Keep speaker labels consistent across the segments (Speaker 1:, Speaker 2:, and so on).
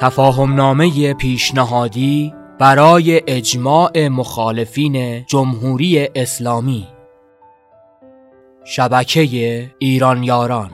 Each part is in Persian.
Speaker 1: تفاهمنامه پیشنهادی برای اجماع مخالفین جمهوری اسلامی. شبکه ایران یاران.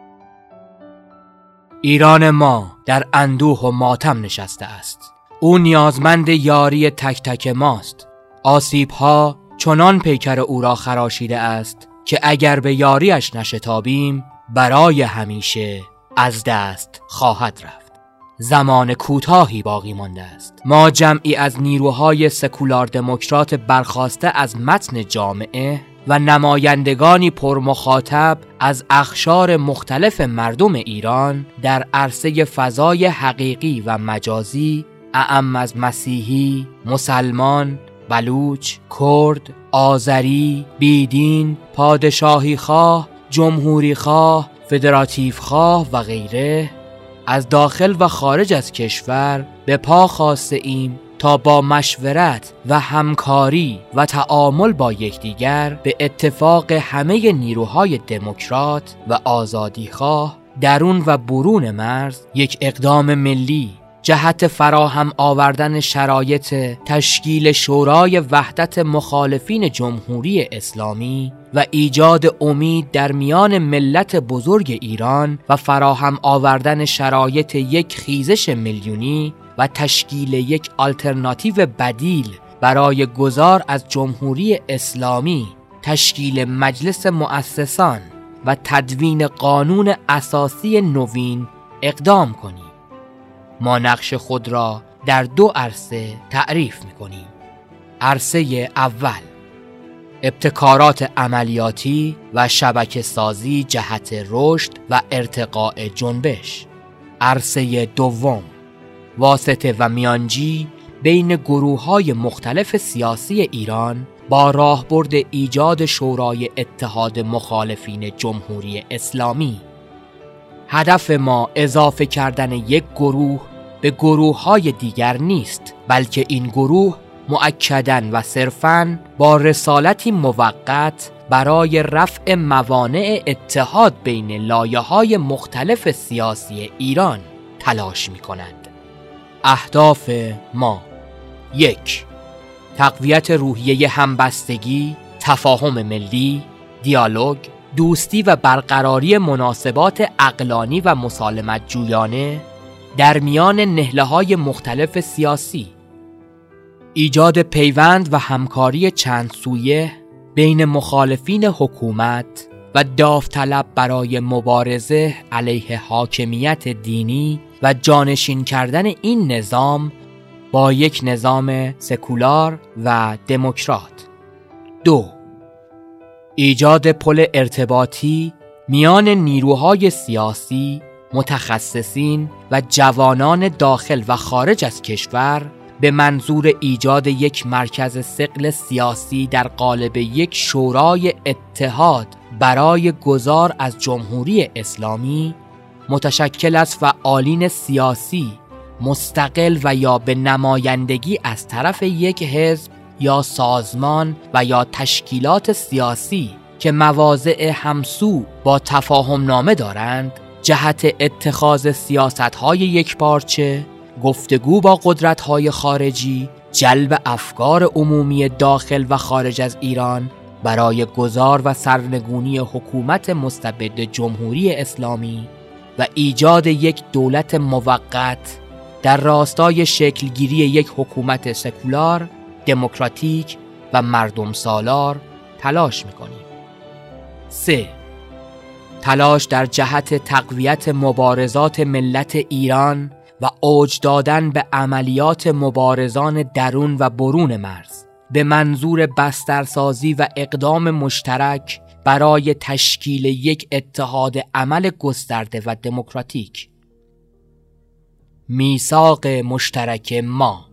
Speaker 1: ایران ما در اندوه و ماتم نشسته است. او نیازمند یاری تک تک ماست. آسیب‌ها چنان پیکر او را خراشیده است که اگر به یاریش نشتابیم برای همیشه از دست خواهد رفت. زمان کوتاهی باقی مانده است. ما جمعی از نیروهای سکولار دموکرات برخاسته از متن جامعه و نمایندگانی پرمخاطب از اقشار مختلف مردم ایران در عرصه فضای حقیقی و مجازی، اعم از مسیحی، مسلمان، بلوچ، کرد، آذری، بیدین، پادشاهی خواه، جمهوری خواه، فدراتیو خواه و غیره، از داخل و خارج از کشور به پا خاسته ایم تا با مشورت و همکاری و تعامل با یکدیگر به اتفاق همه نیروهای دموکرات و آزادیخواه درون و برون مرز یک اقدام ملی جهت فراهم آوردن شرایط تشکیل شورای وحدت مخالفین جمهوری اسلامی و ایجاد امید در میان ملت بزرگ ایران و فراهم آوردن شرایط یک خیزش میلیونی و تشکیل یک آلترناتیو بدیل برای گذار از جمهوری اسلامی، تشکیل مجلس مؤسسان و تدوین قانون اساسی نوین اقدام کنیم. ما نقش خود را در دو عرصه تعریف می‌کنیم. عرصه اول، ابتکارات عملیاتی و شبکه سازی جهت رشد و ارتقاء جنبش. عرصه دوم، واسطه و میانجی بین گروه‌های مختلف سیاسی ایران با راهبرد ایجاد شورای اتحاد مخالفین جمهوری اسلامی. هدف ما اضافه کردن یک گروه به گروه‌های دیگر نیست، بلکه این گروه مؤکداً و صرفاً با رسالتی موقت برای رفع موانع اتحاد بین لایه‌های مختلف سیاسی ایران تلاش می‌کنند. اهداف ما: 1. تقویت روحیه همبستگی، تفاهم ملی، دیالوگ، دوستی و برقراری مناسبات عقلانی و مسالمت جویانه در میان نهله‌های مختلف سیاسی. ایجاد پیوند و همکاری چند سویه بین مخالفین حکومت و داوطلب برای مبارزه علیه حاکمیت دینی و جانشین کردن این نظام با یک نظام سکولار و دموکرات. 2. ایجاد پل ارتباطی میان نیروهای سیاسی، متخصصین و جوانان داخل و خارج از کشور به منظور ایجاد یک مرکز ثقل سیاسی در قالب یک شورای اتحاد برای گذار از جمهوری اسلامی متشکل از فعالین سیاسی مستقل و یا به نمایندگی از طرف یک حزب یا سازمان و یا تشکیلات سیاسی که مواضع همسو با تفاهمنامه دارند جهت اتخاذ سیاست‌های یکپارچه، گفتگو با قدرت‌های خارجی، جلب افکار عمومی داخل و خارج از ایران برای گذار و سرنگونی حکومت مستبد جمهوری اسلامی و ایجاد یک دولت موقت در راستای شکلگیری یک حکومت سکولار، دموکراتیک و مردم سالار تلاش می‌کنیم. 3. تلاش در جهت تقویت مبارزات ملت ایران و اوج دادن به عملیات مبارزان درون و برون مرز به منظور بسترسازی و اقدام مشترک برای تشکیل یک اتحاد عمل گسترده و دموکراتیک. میثاق مشترک ما: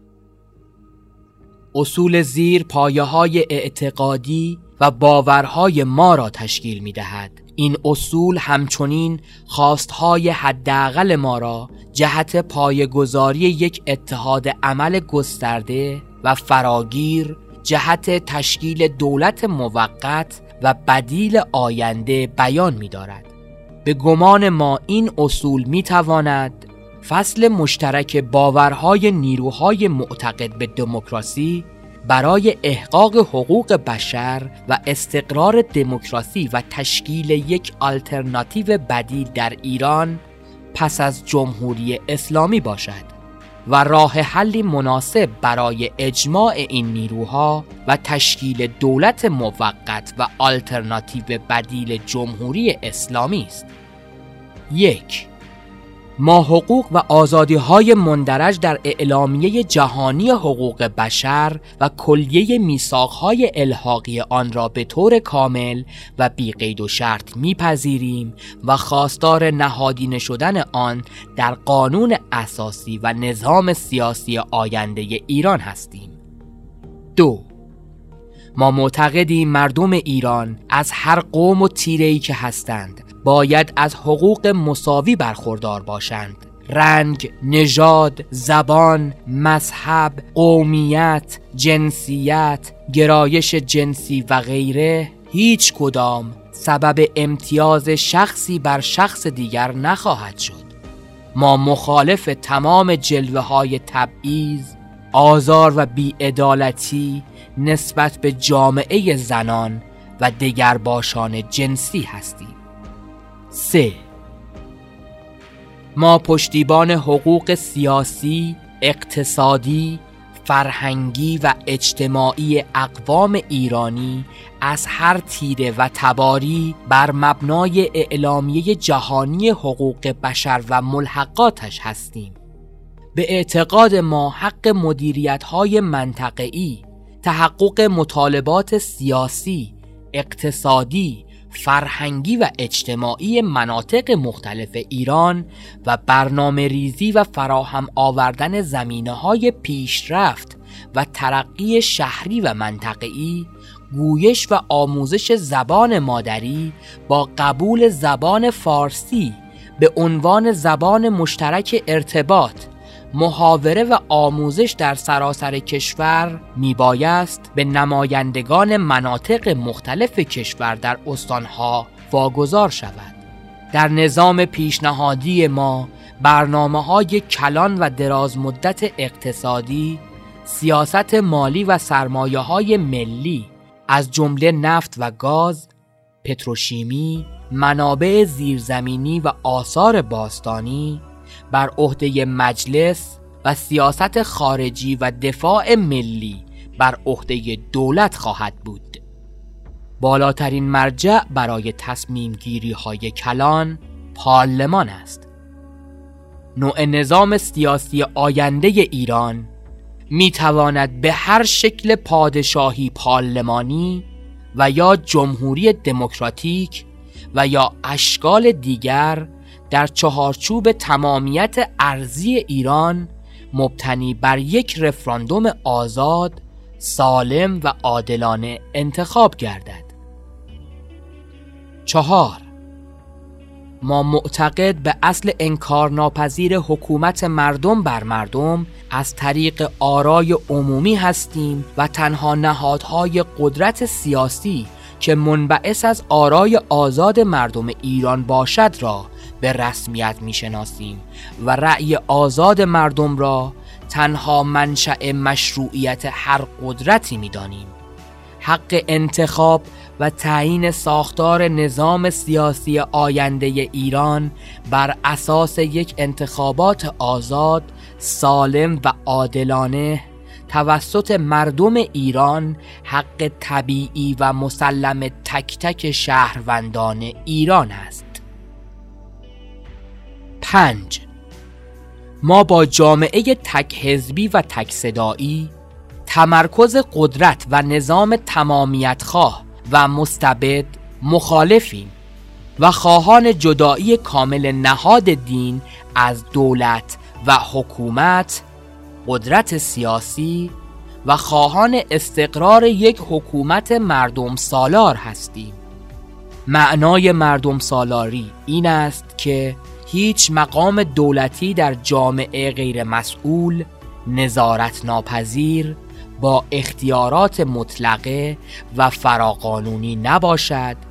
Speaker 1: اصول زیر پایه‌های اعتقادی و باورهای ما را تشکیل می‌دهد. این اصول همچنین خواستهای حداقل ما را جهت پایه‌گذاری یک اتحاد عمل گسترده و فراگیر جهت تشکیل دولت موقت و بدیل آینده بیان می‌دارد. به گمان ما این اصول می‌تواند فصل مشترک باورهای نیروهای معتقد به دموکراسی برای احقاق حقوق بشر و استقرار دموکراسی و تشکیل یک آلترناتیو بدیل در ایران پس از جمهوری اسلامی باشد و راه حلی مناسب برای اجماع این نیروها و تشکیل دولت موقت و آلترناتیو بدیل جمهوری اسلامی است. 1. ما حقوق و آزادی‌های مندرج در اعلامیه جهانی حقوق بشر و کلیه میثاق‌های الحاقی آن را به طور کامل و بی قید و شرط می‌پذیریم و خواستار نهادینه شدن آن در قانون اساسی و نظام سیاسی آینده ایران هستیم. 2. ما معتقدیم مردم ایران از هر قوم و تیره‌ای که هستند باید از حقوق مساوی برخوردار باشند. رنگ، نژاد، زبان، مذهب، قومیت، جنسیت، گرایش جنسی و غیره هیچ کدام سبب امتیاز شخصی بر شخص دیگر نخواهد شد. ما مخالف تمام جلوه‌های تبعیض، آزار و بی‌عدالتی نسبت به جامعه زنان و دگرباشان جنسی هستیم. 3. ما پشتیبان حقوق سیاسی، اقتصادی، فرهنگی و اجتماعی اقوام ایرانی از هر تیره و تباری بر مبنای اعلامیه جهانی حقوق بشر و ملحقاتش هستیم. به اعتقاد ما حق مدیریت‌های منطقه‌ای، تحقق مطالبات سیاسی، اقتصادی، فرهنگی و اجتماعی مناطق مختلف ایران و برنامه ریزی و فراهم آوردن زمینه‌های پیشرفت و ترقی شهری و منطقه‌ای، گویش و آموزش زبان مادری با قبول زبان فارسی به عنوان زبان مشترک ارتباط، محاوره و آموزش در سراسر کشور میبایست به نمایندگان مناطق مختلف کشور در استانها واگذار شود. در نظام پیشنهادی ما برنامه‌های کلان و دراز مدت اقتصادی، سیاست مالی و سرمایه‌های ملی از جمله نفت و گاز، پتروشیمی، منابع زیرزمینی و آثار باستانی بر عهده مجلس و سیاست خارجی و دفاع ملی بر عهده دولت خواهد بود. بالاترین مرجع برای تصمیم گیری های کلان پارلمان است. نوع نظام سیاسی آینده ایران می تواند به هر شکل پادشاهی پارلمانی و یا جمهوری دموکراتیک و یا اشکال دیگر در چهارچوب تمامیت ارضی ایران مبتنی بر یک رفراندوم آزاد، سالم و عادلانه انتخاب گردد. 4. ما معتقد به اصل انکارناپذیر حکومت مردم بر مردم از طریق آرای عمومی هستیم و تنها نهادهای قدرت سیاسی که منبعث از آرای آزاد مردم ایران باشد را به رسمیت می‌شناسیم و رأی آزاد مردم را تنها منشأ مشروعیت هر قدرتی می‌دانیم. حق انتخاب و تعیین ساختار نظام سیاسی آینده ایران بر اساس یک انتخابات آزاد، سالم و عادلانه توسط مردم ایران حق طبیعی و مسلم تک تک شهروندان ایران است. 5. ما با جامعه تک حزبی و تک صدایی، تمرکز قدرت و نظام تمامیت خواه و مستبد مخالفیم و خواهان جدایی کامل نهاد دین از دولت و حکومت، قدرت سیاسی و خواهان استقرار یک حکومت مردم سالار هستیم. معنای مردم سالاری این است که هیچ مقام دولتی در جامعه غیر مسئول، نظارت ناپذیر، با اختیارات مطلقه و فراقانونی نباشد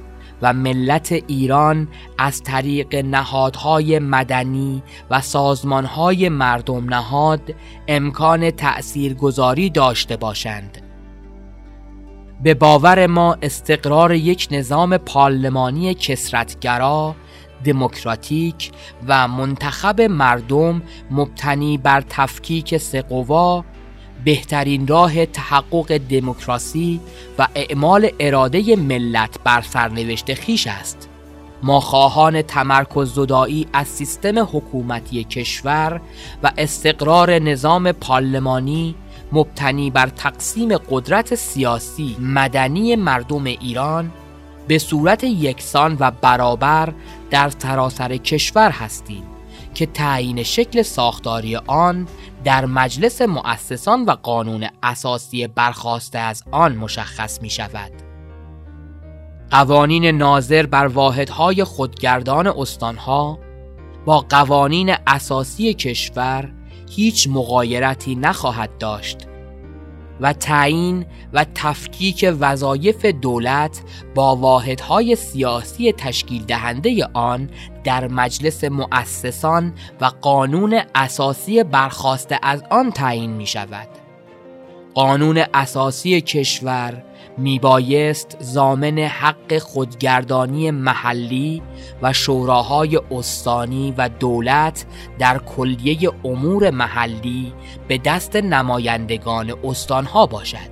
Speaker 1: و ملت ایران از طریق نهادهای مدنی و سازمانهای مردم نهاد امکان تأثیرگذاری داشته باشند. به باور ما استقرار یک نظام پارلمانی کثرت‌گرا، دموکراتیک و منتخب مردم مبتنی بر تفکیک سه قوا بهترین راه تحقق دموکراسی و اعمال اراده ملت بر سرنوشت خویش است. ما خواهان تمرکز زدایی از سیستم حکومتی کشور و استقرار نظام پارلمانی مبتنی بر تقسیم قدرت سیاسی مدنی مردم ایران به صورت یکسان و برابر در سراسر کشور هستیم که تعیین شکل ساختاری آن در مجلس مؤسسان و قانون اساسی برخاسته از آن مشخص می شود. قوانین ناظر بر واحدهای خودگردان استانها با قوانین اساسی کشور هیچ مغایرتی نخواهد داشت و تعیین و تفکیک وظایف دولت با واحدهای سیاسی تشکیل دهنده آن در مجلس مؤسسان و قانون اساسی برخاسته از آن تعیین می شود. قانون اساسی کشور می بایست ضامن حق خودگردانی محلی و شوراهای استانی و دولت در کلیه امور محلی به دست نمایندگان استانها باشد.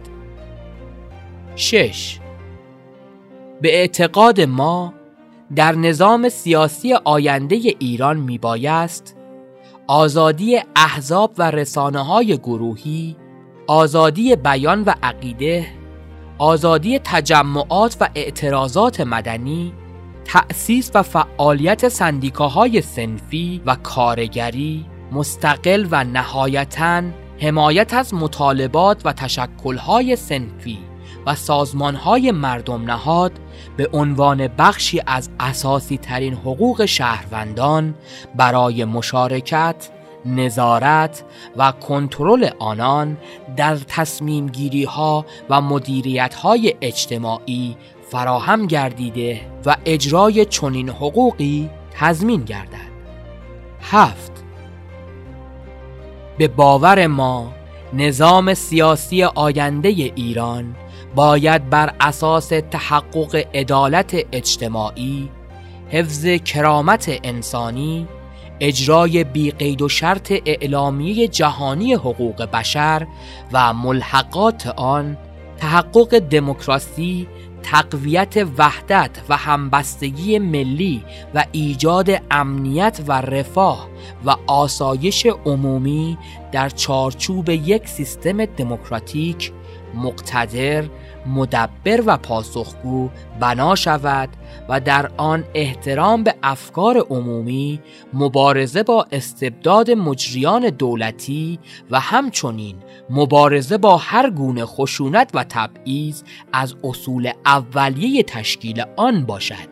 Speaker 1: 6. به اعتقاد ما در نظام سیاسی آینده ایران می بایست آزادی احزاب و رسانه‌های گروهی، آزادی بیان و عقیده، آزادی تجمعات و اعتراضات مدنی، تأسیس و فعالیت سندیکاهای صنفی و کارگری مستقل و نهایتاً حمایت از مطالبات و تشکل‌های صنفی و سازمان‌های مردم نهاد به عنوان بخشی از اساسی ترین حقوق شهروندان برای مشارکت، نظارت و کنترل آنان در تصمیم گیری ها و مدیریت های اجتماعی فراهم گردیده و اجرای چنین حقوقی تضمین گردد. 7. به باور ما نظام سیاسی آینده ایران باید بر اساس تحقق عدالت اجتماعی، حفظ کرامت انسانی، اجرای بی قید و شرط اعلامیه جهانی حقوق بشر و ملحقات آن، تحقق دموکراسی، تقویت وحدت و همبستگی ملی و ایجاد امنیت و رفاه و آسایش عمومی در چارچوب یک سیستم دموکراتیک، مقتدر، مدبر و پاسخگو بنا شود و در آن احترام به افکار عمومی، مبارزه با استبداد مجریان دولتی و همچنین مبارزه با هر گونه خشونت و تبعیض از اصول اولیه تشکیل آن باشد.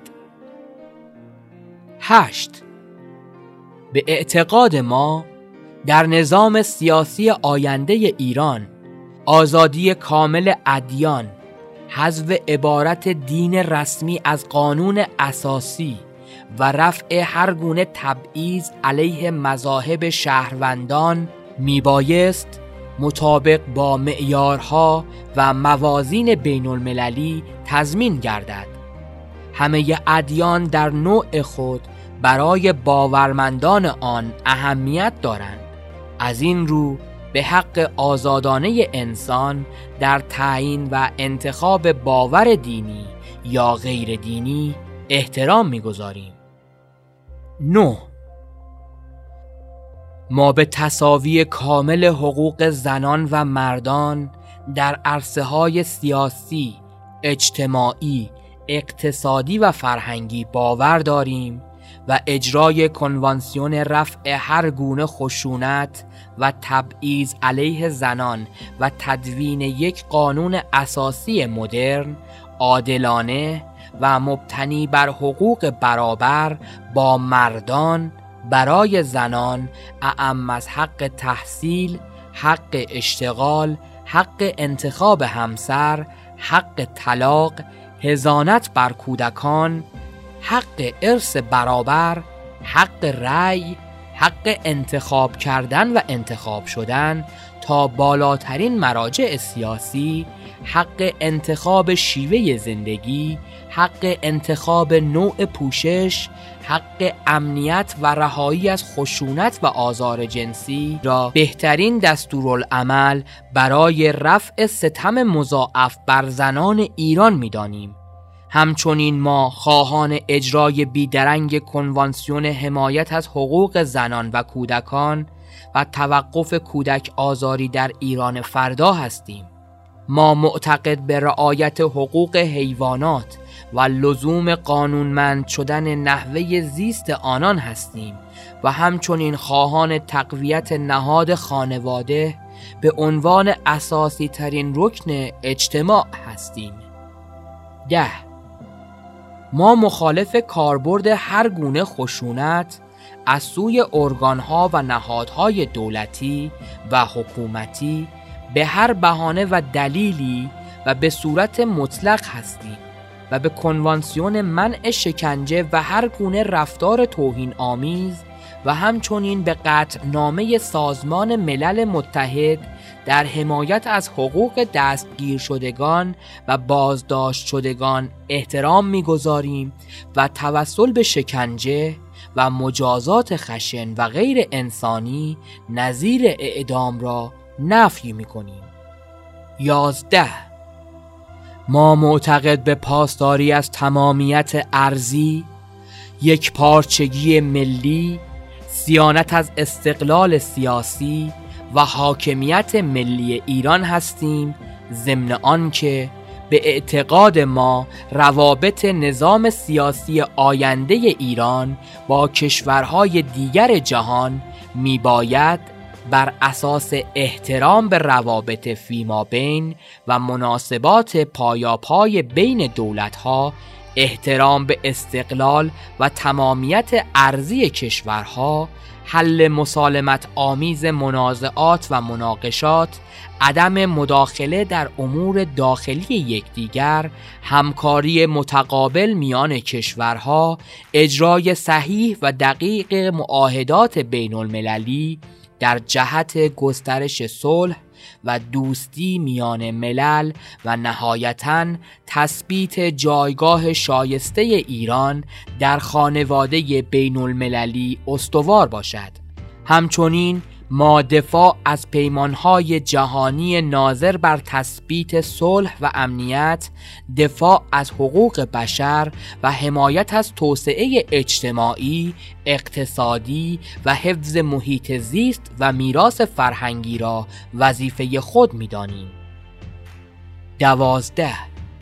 Speaker 1: 8. به اعتقاد ما در نظام سیاسی آینده ایران آزادی کامل ادیان، حذف عبارت دین رسمی از قانون اساسی و رفع هر گونه تبعیض علیه مذاهب شهروندان میبایست مطابق با معیارها و موازین بین المللی تضمین گردد. همه ادیان در نوع خود برای باورمندان آن اهمیت دارند. از این رو به حق آزادانه انسان در تعیین و انتخاب باور دینی یا غیر دینی احترام می‌گذاریم. 9. ما به تساوی کامل حقوق زنان و مردان در عرصه‌های سیاسی، اجتماعی، اقتصادی و فرهنگی باور داریم و اجرای کنوانسیون رفع هر گونه خشونت و تبعیض علیه زنان و تدوین یک قانون اساسی مدرن، عادلانه و مبتنی بر حقوق برابر با مردان برای زنان اعم از حق تحصیل، حق اشتغال، حق انتخاب همسر، حق طلاق، حضانت بر کودکان، حق ارث برابر، حق رأی، حق انتخاب کردن و انتخاب شدن تا بالاترین مراجع سیاسی، حق انتخاب شیوه زندگی، حق انتخاب نوع پوشش، حق امنیت و رهایی از خشونت و آزار جنسی را بهترین دستورالعمل برای رفع ستم مضاعف بر زنان ایران می‌دانیم. همچنین ما خواهان اجرای بیدرنگ کنوانسیون حمایت از حقوق زنان و کودکان و توقف کودک آزاری در ایران فردا هستیم. ما معتقد به رعایت حقوق حیوانات و لزوم قانونمند شدن نحوه زیست آنان هستیم و همچنین خواهان تقویت نهاد خانواده به عنوان اساسی ترین رکن اجتماع هستیم. 10. ما مخالف کاربرد هر گونه خشونت از سوی ارگانها و نهادهای دولتی و حکومتی به هر بهانه و دلیلی و به صورت مطلق هستیم و به کنوانسیون منع شکنجه و هر گونه رفتار توهین آمیز و همچنین به قطعنامه سازمان ملل متحد در حمایت از حقوق دستگیر شدگان و بازداشت شدگان احترام می‌گذاریم و توسل به شکنجه و مجازات خشن و غیر انسانی نظیر اعدام را نفی می‌کنیم. 11. ما معتقد به پاسداری از تمامیت ارضی، یکپارچگی ملی، صیانت از استقلال سیاسی و حاکمیت ملی ایران هستیم، ضمن آنکه به اعتقاد ما روابط نظام سیاسی آینده ایران با کشورهای دیگر جهان میباید بر اساس احترام به روابط فیمابین و مناسبات پایاپای بین دولت‌ها، احترام به استقلال و تمامیت ارضی کشورها، حل مسالمت آمیز منازعات و مناقشات، عدم مداخله در امور داخلی یکدیگر، همکاری متقابل میان کشورها، اجرای صحیح و دقیق معاهدات بین المللی در جهت گسترش صلح و دوستی میان ملل و نهایتاً تثبیت جایگاه شایسته ایران در خانواده بین المللی استوار باشد. همچنین ما دفاع از پیمانهای جهانی ناظر بر تثبیت صلح و امنیت، دفاع از حقوق بشر و حمایت از توسعه اجتماعی، اقتصادی و حفظ محیط زیست و میراث فرهنگی را وظیفه خود می‌دانیم. 12.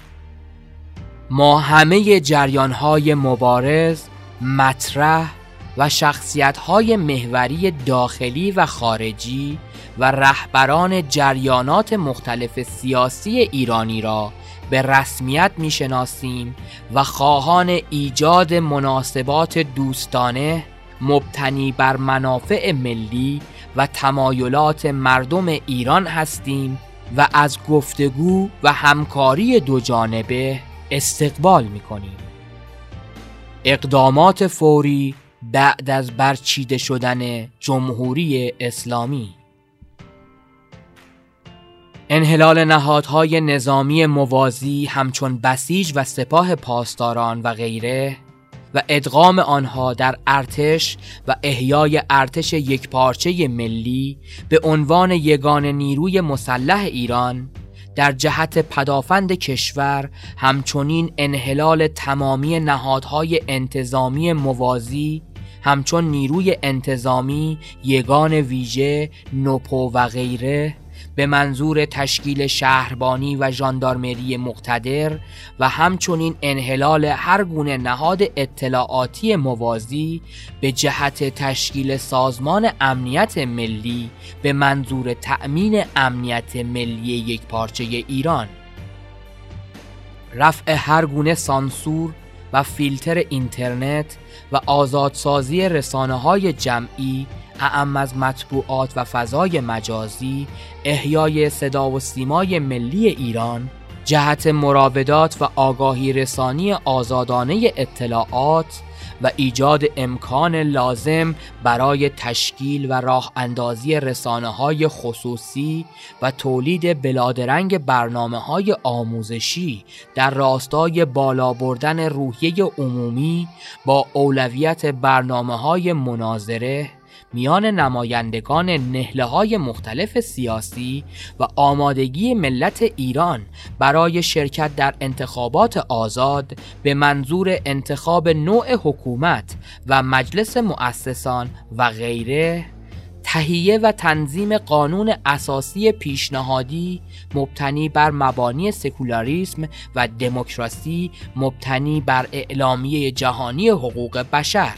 Speaker 1: ما همه جریان‌های مبارز، مطرح و شخصیت‌های محوری داخلی و خارجی و رهبران جریانات مختلف سیاسی ایرانی را به رسمیت می‌شناسیم و خواهان ایجاد مناسبات دوستانه مبتنی بر منافع ملی و تمایلات مردم ایران هستیم و از گفتگو و همکاری دوجانبه استقبال می‌کنیم. اقدامات فوری بعد از برچیده شدن جمهوری اسلامی. انحلال نهادهای نظامی موازی همچون بسیج و سپاه پاسداران و غیره و ادغام آنها در ارتش و احیای ارتش یکپارچه ملی به عنوان یگانه نیروی مسلح ایران در جهت پدافند کشور، همچنین انحلال تمامی نهادهای انتظامی موازی همچون نیروی انتظامی، یگان ویژه، نوپو و غیره به منظور تشکیل شهربانی و ژاندارمری مقتدر و همچنین انحلال هر گونه نهاد اطلاعاتی موازی به جهت تشکیل سازمان امنیت ملی به منظور تأمین امنیت ملی یکپارچه ایران. رفع هر گونه سانسور و فیلتر اینترنت و آزادسازی رسانه‌های جمعی اعم از مطبوعات و فضای مجازی، احیای صدا و سیمای ملی ایران، جهت مراودات و آگاهی رسانی آزادانه اطلاعات و ایجاد امکان لازم برای تشکیل و راه اندازی رسانه‌های خصوصی و تولید بلادرنگ برنامه‌های آموزشی در راستای بالا بردن روحیه عمومی با اولویت برنامه‌های مناظره میان نمایندگان نهله‌های مختلف سیاسی و آمادگی ملت ایران برای شرکت در انتخابات آزاد به منظور انتخاب نوع حکومت و مجلس مؤسسان و غیره، تهیه و تنظیم قانون اساسی پیشنهادی مبتنی بر مبانی سکولاریسم و دموکراسی مبتنی بر اعلامیه جهانی حقوق بشر،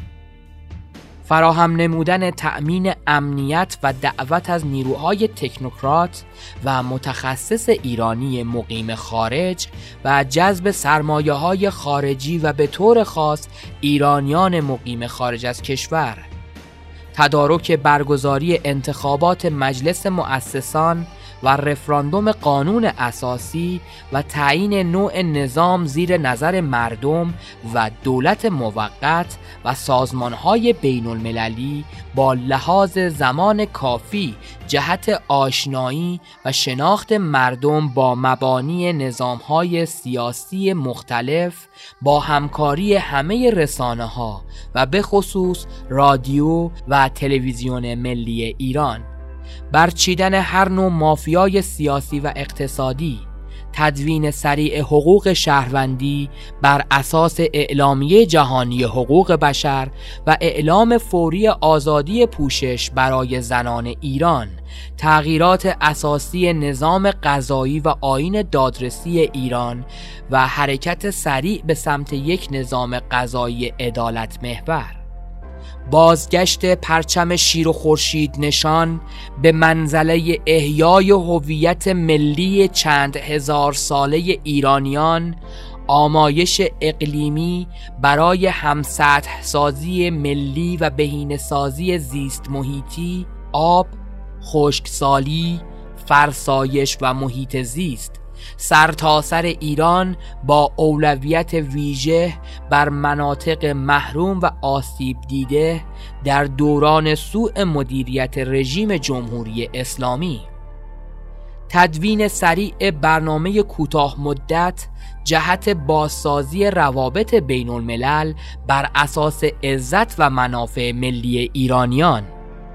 Speaker 1: فراهم نمودن تأمین امنیت و دعوت از نیروهای تکنوکرات و متخصص ایرانی مقیم خارج و جذب سرمایه‌های خارجی و به طور خاص ایرانیان مقیم خارج از کشور، تدارک برگزاری انتخابات مجلس مؤسسان و رفراندوم قانون اساسی و تعیین نوع نظام زیر نظر مردم و دولت موقت و سازمان‌های بین المللی با لحاظ زمان کافی جهت آشنایی و شناخت مردم با مبانی نظام‌های سیاسی مختلف با همکاری همه رسانه‌ها و به خصوص رادیو و تلویزیون ملی ایران، برچیدن هر نوع مافیای سیاسی و اقتصادی، تدوین سریع حقوق شهروندی بر اساس اعلامیه جهانی حقوق بشر و اعلام فوری آزادی پوشش برای زنان ایران، تغییرات اساسی نظام قضایی و آیین دادرسی ایران و حرکت سریع به سمت یک نظام قضایی عدالت محور، بازگشت پرچم شیر و خورشید نشان به منزله احیای هویت ملی چند هزار ساله ایرانیان، آمایش اقلیمی برای همسطح سازی ملی و بهینه‌سازی زیست محیطی، آب، خشکسالی، فرسایش و محیط زیست، سرتاسر ایران با اولویت ویژه بر مناطق محروم و آسیب دیده در دوران سوء مدیریت رژیم جمهوری اسلامی، تدوین سریع برنامه کوتاه مدت جهت بازسازی روابط بین الملل بر اساس عزت و منافع ملی ایرانیان،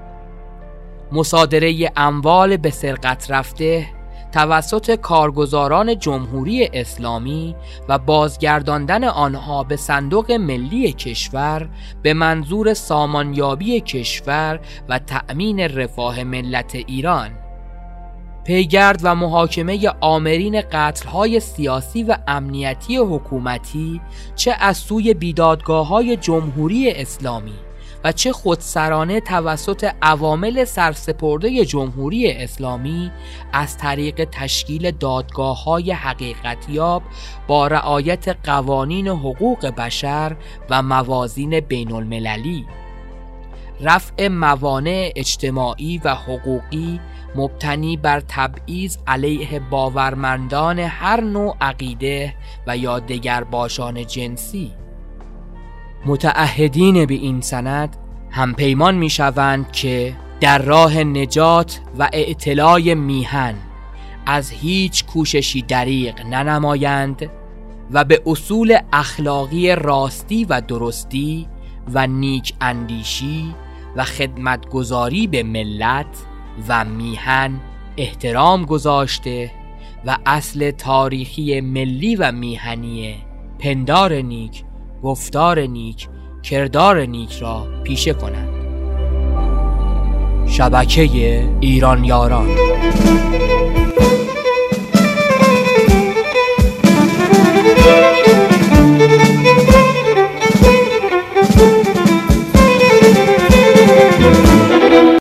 Speaker 1: مصادره اموال به سرقت رفته توسط کارگزاران جمهوری اسلامی و بازگرداندن آنها به صندوق ملی کشور به منظور سامانیابی کشور و تأمین رفاه ملت ایران، پیگرد و محاکمه آمرین قتل‌های سیاسی و امنیتی حکومتی چه از سوی بیدادگاه‌های جمهوری اسلامی و چه خودسرانه توسط عوامل سرسپرده جمهوری اسلامی از طریق تشکیل دادگاه‌های حقیقتیاب با رعایت قوانین حقوق بشر و موازین بین المللی، رفع موانع اجتماعی و حقوقی مبتنی بر تبعیض علیه باورمندان هر نوع عقیده و یا دگرباشان جنسی. متعهدین به این سند همپیمان می شوند که در راه نجات و اعتلاء میهن از هیچ کوششی دریغ ننمایند و به اصول اخلاقی راستی و درستی و نیک اندیشی و خدمتگزاری به ملت و میهن احترام گذاشته و اصل تاریخی ملی و میهنی پندار نیک، گفتار نیک، کردار نیک را پیشه کنند. شبکه ایران یاران.